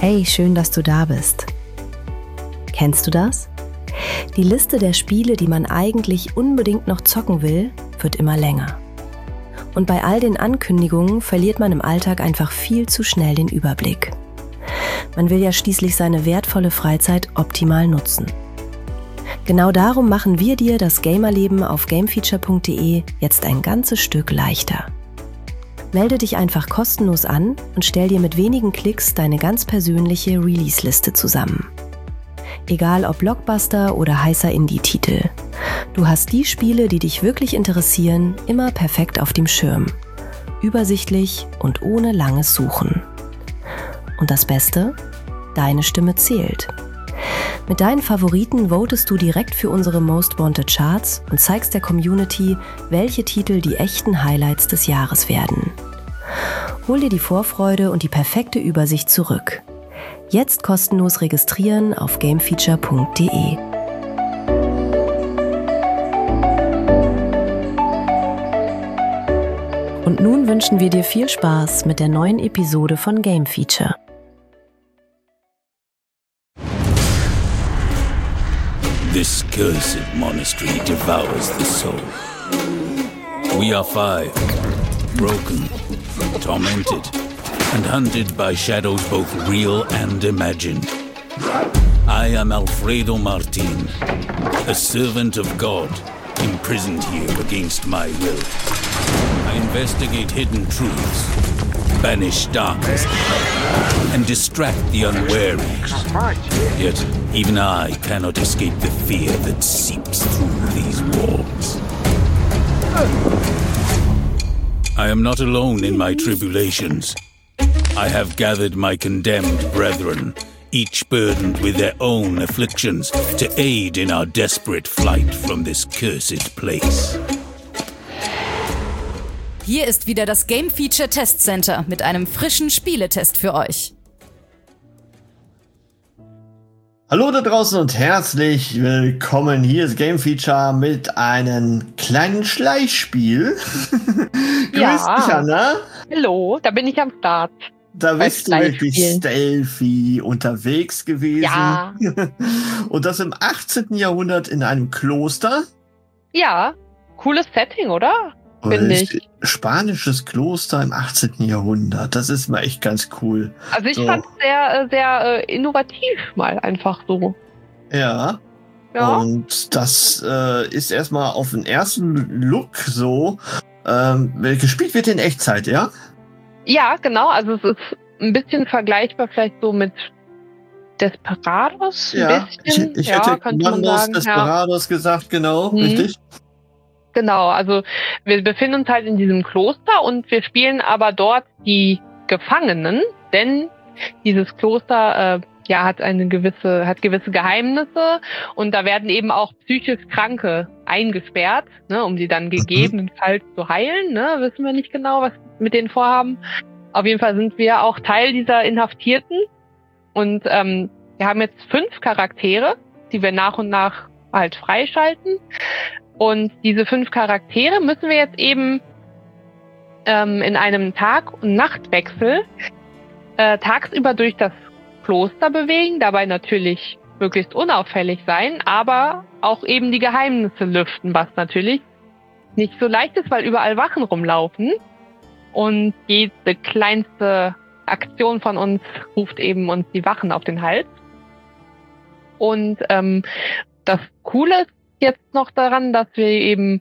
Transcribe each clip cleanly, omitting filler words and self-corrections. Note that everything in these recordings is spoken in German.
Hey, schön, dass du da bist. Kennst du das? Die Liste der Spiele, die man eigentlich unbedingt noch zocken will, wird immer länger. Und bei all den Ankündigungen verliert man im Alltag einfach viel zu schnell den Überblick. Man will ja schließlich seine wertvolle Freizeit optimal nutzen. Genau darum machen wir dir das Gamerleben auf gamefeature.de jetzt ein ganzes Stück leichter. Melde dich einfach kostenlos an und stell dir mit wenigen Klicks deine ganz persönliche Release-Liste zusammen. Egal ob Blockbuster oder heißer Indie-Titel. Du hast die Spiele, die dich wirklich interessieren, immer perfekt auf dem Schirm. Übersichtlich und ohne langes Suchen. Und das Beste? Deine Stimme zählt. Mit deinen Favoriten votest du direkt für unsere Most Wanted Charts und zeigst der Community, welche Titel die echten Highlights des Jahres werden. Hol dir die Vorfreude und die perfekte Übersicht zurück. Jetzt kostenlos registrieren auf gamefeature.de. Und nun wünschen wir dir viel Spaß mit der neuen Episode von Game Feature. This cursed monastery devours the soul. We are five, broken, tormented, and hunted by shadows both real and imagined. I am Alfredo Martin, a servant of God, imprisoned here against my will. I investigate hidden truths, banish darkness, and distract the unwary. Yet, even I cannot escape the fear that seeps through these walls. I am not alone in my tribulations. I have gathered my condemned brethren, each burdened with their own afflictions, to aid in our desperate flight from this cursed place. Hier ist wieder das Game Feature Test Center mit einem frischen Spieletest für euch. Hallo da draußen und herzlich willkommen. Hier ist Game Feature mit einem kleinen Schleichspiel. Grüß dich, Anna. Hallo, da bin ich am Start. Da bist du wirklich stealthy unterwegs gewesen. Ja. Und das im 18. Jahrhundert in einem Kloster. Ja, cooles Setting, oder? Finde ich. Spanisches Kloster im 18. Jahrhundert. Das ist mal echt ganz cool. Also ich fand es sehr innovativ mal einfach so. Ja. Und das ist erstmal auf den ersten Look so. Gespielt wird in Echtzeit, ja? Ja, genau. Also es ist ein bisschen vergleichbar vielleicht so mit Desperados. Ja, ich hätte Commandos Desperados gesagt, genau, richtig. Genau, also wir befinden uns halt in diesem Kloster und wir spielen aber dort die Gefangenen, denn dieses Kloster hat gewisse Geheimnisse und da werden eben auch psychisch Kranke eingesperrt, ne, um die dann gegebenenfalls zu heilen. Ne, wissen wir nicht genau, was wir mit denen vorhaben. Auf jeden Fall sind wir auch Teil dieser Inhaftierten und wir haben jetzt 5 Charaktere, die wir nach und nach halt freischalten. Und diese 5 Charaktere müssen wir jetzt eben in einem Tag- und Nachtwechsel tagsüber durch das Kloster bewegen, dabei natürlich möglichst unauffällig sein, aber auch eben die Geheimnisse lüften, was natürlich nicht so leicht ist, weil überall Wachen rumlaufen. Und jede kleinste Aktion von uns ruft eben uns die Wachen auf den Hals. Und das Coole ist jetzt noch daran, dass wir eben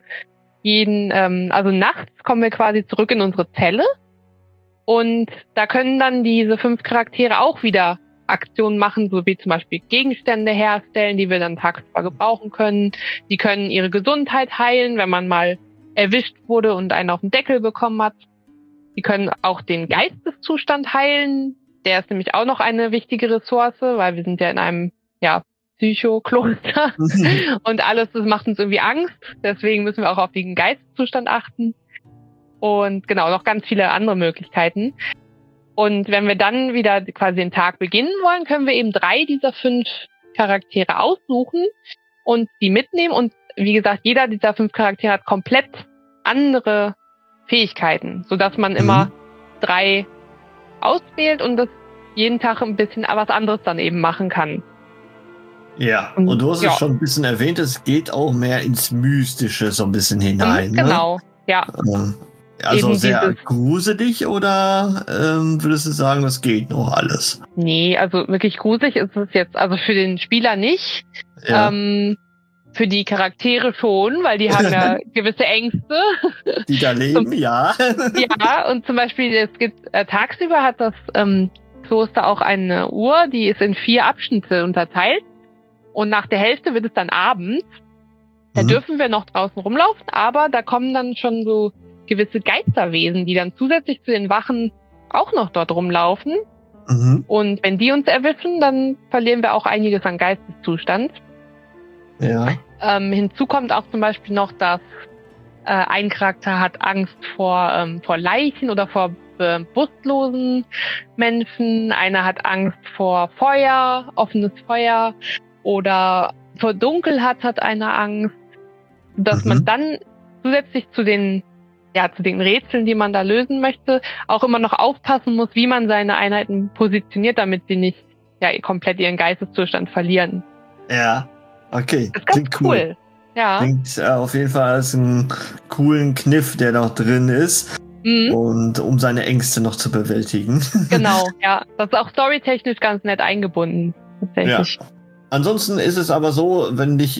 also nachts kommen wir quasi zurück in unsere Zelle und da können dann diese 5 Charaktere auch wieder Aktionen machen, so wie zum Beispiel Gegenstände herstellen, die wir dann tagsüber gebrauchen können. Die können ihre Gesundheit heilen, wenn man mal erwischt wurde und einen auf den Deckel bekommen hat. Die können auch den Geisteszustand heilen. Der ist nämlich auch noch eine wichtige Ressource, weil wir sind ja in einem, Psychokloster und alles, das macht uns irgendwie Angst. Deswegen müssen wir auch auf den Geisteszustand achten. Und genau, noch ganz viele andere Möglichkeiten. Und wenn wir dann wieder quasi den Tag beginnen wollen, können wir eben 3 dieser 5 Charaktere aussuchen und die mitnehmen. Und wie gesagt, jeder dieser 5 Charaktere hat komplett andere Fähigkeiten, sodass man immer 3 auswählt und das jeden Tag ein bisschen was anderes dann eben machen kann. Ja, und du hast es schon ein bisschen erwähnt, es geht auch mehr ins Mystische so ein bisschen hinein. Genau, ja. Also eben sehr gruselig oder würdest du sagen, das geht noch alles? Nee, also wirklich gruselig ist es jetzt, also für den Spieler nicht. Ja. Für die Charaktere schon, weil die haben ja gewisse Ängste. Die da leben, ja. Ja, und zum Beispiel, es gibt tagsüber hat das Kloster auch eine Uhr, die ist in 4 Abschnitte unterteilt. Und nach der Hälfte wird es dann abends. Da dürfen wir noch draußen rumlaufen, aber da kommen dann schon so gewisse Geisterwesen, die dann zusätzlich zu den Wachen auch noch dort rumlaufen. Und wenn die uns erwischen, dann verlieren wir auch einiges an Geisteszustand. Ja. Hinzu kommt auch zum Beispiel noch, dass ein Charakter hat Angst vor Leichen oder vor bewusstlosen Menschen. Einer hat Angst vor Feuer, offenes Feuer. Oder vor Dunkelheit hat einer Angst, dass man dann zusätzlich zu den Rätseln, die man da lösen möchte, auch immer noch aufpassen muss, wie man seine Einheiten positioniert, damit sie nicht komplett ihren Geisteszustand verlieren. Ja, okay. Das ist ganz cool. Ja. Klingt auf jeden Fall als einen coolen Kniff, der noch drin ist. Und um seine Ängste noch zu bewältigen. Genau, ja. Das ist auch storytechnisch ganz nett eingebunden. Tatsächlich. Ja. Ansonsten ist es aber so, wenn dich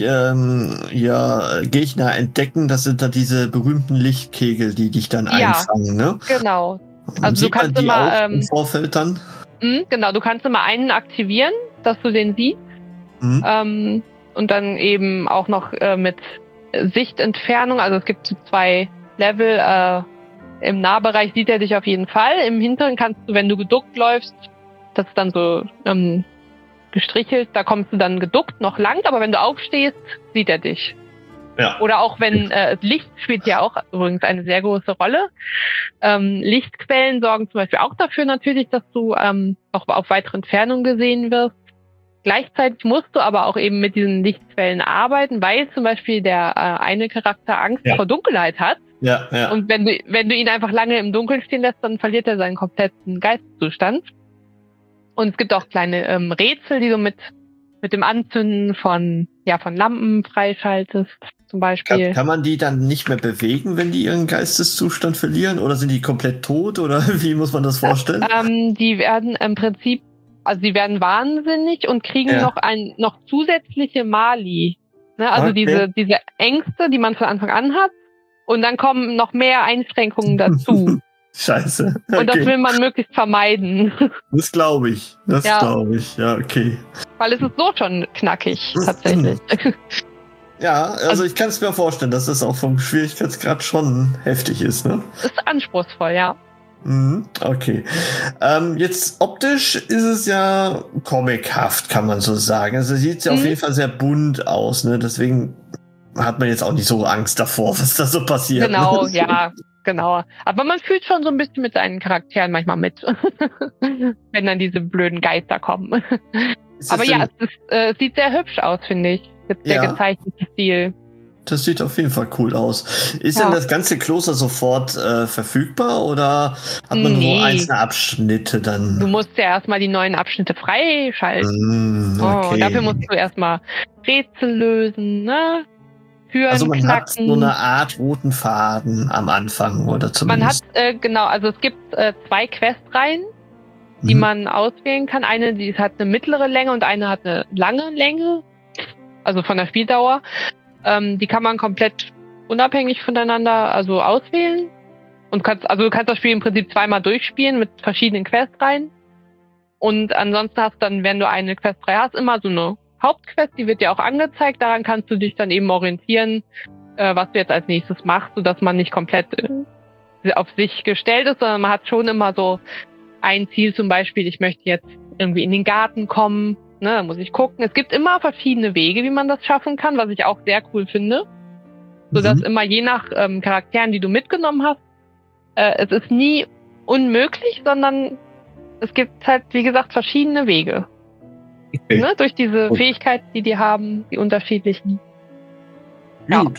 Gegner entdecken, das sind da diese berühmten Lichtkegel, die dich dann einfangen, ne? Genau. Also du kannst immer im Vorfeld dann? Genau, du kannst immer einen aktivieren, dass du den siehst. Und dann eben auch noch mit Sichtentfernung. Also es gibt 2 Level. Im Nahbereich sieht er dich auf jeden Fall. Im Hinteren kannst du, wenn du geduckt läufst, das ist dann so gestrichelt, da kommst du dann geduckt noch lang, aber wenn du aufstehst, sieht er dich. Ja. Oder auch wenn Licht spielt ja auch übrigens eine sehr große Rolle. Lichtquellen sorgen zum Beispiel auch dafür natürlich, dass du auch auf weitere Entfernung gesehen wirst. Gleichzeitig musst du aber auch eben mit diesen Lichtquellen arbeiten, weil zum Beispiel der eine Charakter Angst vor Dunkelheit hat. Ja, ja. Und wenn du ihn einfach lange im Dunkeln stehen lässt, dann verliert er seinen kompletten Geisteszustand. Und es gibt auch kleine Rätsel, die du mit dem Anzünden von Lampen freischaltest, zum Beispiel. Kann man die dann nicht mehr bewegen, wenn die ihren Geisteszustand verlieren? Oder sind die komplett tot? Oder wie muss man das vorstellen? Die werden im Prinzip, also die werden wahnsinnig und kriegen noch zusätzliche Mali. Ne? Also diese Ängste, die man von Anfang an hat. Und dann kommen noch mehr Einschränkungen dazu. Scheiße. Okay. Und das will man möglichst vermeiden. Das glaube ich. Ja, okay. Weil es ist so schon knackig, tatsächlich. Ja, also ich kann es mir vorstellen, dass das auch vom Schwierigkeitsgrad schon heftig ist, ne? Ist anspruchsvoll, ja. Okay. Jetzt optisch ist es ja comichaft, kann man so sagen. Also sieht ja auf jeden Fall sehr bunt aus, ne? Deswegen hat man jetzt auch nicht so Angst davor, was da so passiert. Genau, ja. Genau. Aber man fühlt schon so ein bisschen mit seinen Charakteren manchmal mit. Wenn dann diese blöden Geister kommen. Aber ja, es sieht sehr hübsch aus, finde ich. Der gezeichnete Stil. Das sieht auf jeden Fall cool aus. Ist denn das ganze Kloster sofort verfügbar oder hat man nur einzelne Abschnitte dann? Du musst ja erstmal die neuen Abschnitte freischalten. Okay. Dafür musst du erstmal Rätsel lösen, ne? Also man hat so eine Art roten Faden am Anfang oder zumindest. Man hat, genau, also es gibt 2 Questreihen, die man auswählen kann. Eine, die hat eine mittlere Länge und eine hat eine lange Länge, also von der Spieldauer. Die kann man komplett unabhängig voneinander also auswählen. Und du kannst das Spiel im Prinzip 2-mal durchspielen mit verschiedenen Questreihen. Und ansonsten hast du dann, wenn du eine Questreihe hast, immer so eine Hauptquest, die wird dir auch angezeigt, daran kannst du dich dann eben orientieren, was du jetzt als nächstes machst, sodass man nicht komplett auf sich gestellt ist, sondern man hat schon immer so ein Ziel, zum Beispiel, ich möchte jetzt irgendwie in den Garten kommen, ne, da muss ich gucken. Es gibt immer verschiedene Wege, wie man das schaffen kann, was ich auch sehr cool finde, sodass immer je nach Charakteren, die du mitgenommen hast, es ist nie unmöglich, sondern es gibt halt, wie gesagt, verschiedene Wege. Okay. Ne, durch diese Fähigkeiten, die haben, die unterschiedlichen. Gut.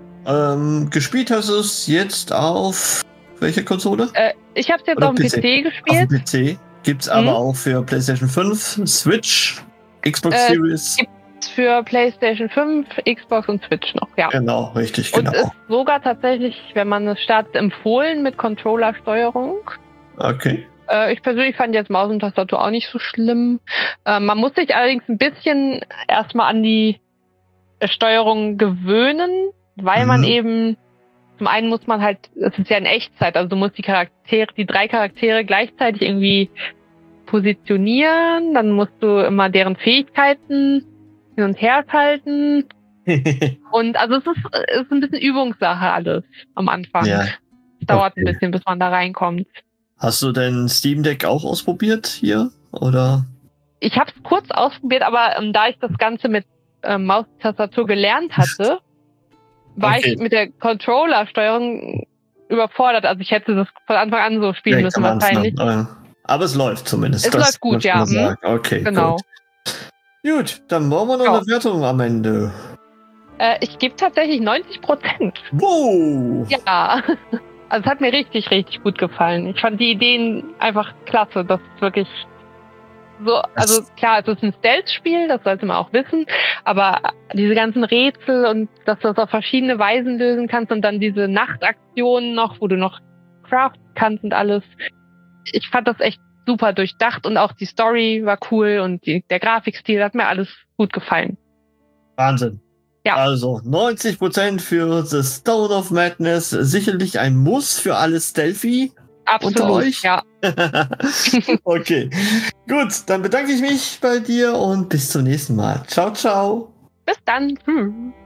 Gespielt hast du es jetzt auf welche Konsole? Ich habe es jetzt auf dem PC gespielt. Auf dem PC? Gibt's aber auch für PlayStation 5, Switch, Xbox Series. Gibt's für PlayStation 5, Xbox und Switch noch, ja. Genau, richtig, genau. Und ist sogar tatsächlich, wenn man es startet, empfohlen mit Controller-Steuerung. Okay. Ich persönlich fand jetzt Maus und Tastatur auch nicht so schlimm. Man muss sich allerdings ein bisschen erstmal an die Steuerung gewöhnen, weil man eben, zum einen muss man halt, es ist ja in Echtzeit, also du musst die 3 Charaktere gleichzeitig irgendwie positionieren, dann musst du immer deren Fähigkeiten hin und her schalten. Und also es ist ein bisschen Übungssache alles am Anfang. Ja. Es dauert ein bisschen, bis man da reinkommt. Hast du denn Steam Deck auch ausprobiert hier, oder? Ich habe es kurz ausprobiert, aber da ich das Ganze mit Maustastatur gelernt hatte, war ich mit der Controller-Steuerung überfordert. Also ich hätte das von Anfang an so spielen müssen wahrscheinlich. Aber es läuft zumindest. Es läuft gut, ja. Okay, genau. Gut, dann brauchen wir noch eine Wertung am Ende. Ich gebe tatsächlich 90%. Wow! Ja. Also es hat mir richtig, richtig gut gefallen. Ich fand die Ideen einfach klasse. Das ist wirklich so, also klar, es ist ein Stealth-Spiel, das sollte man auch wissen, aber diese ganzen Rätsel und dass du das auf verschiedene Weisen lösen kannst und dann diese Nachtaktionen noch, wo du noch craften kannst und alles. Ich fand das echt super durchdacht und auch die Story war cool und der Grafikstil hat mir alles gut gefallen. Wahnsinn. Ja. Also 90% für The Stone of Madness, sicherlich ein Muss für alle Stealthy. Absolut, unter euch. Ja. Okay, gut, dann bedanke ich mich bei dir und bis zum nächsten Mal. Ciao, ciao. Bis dann.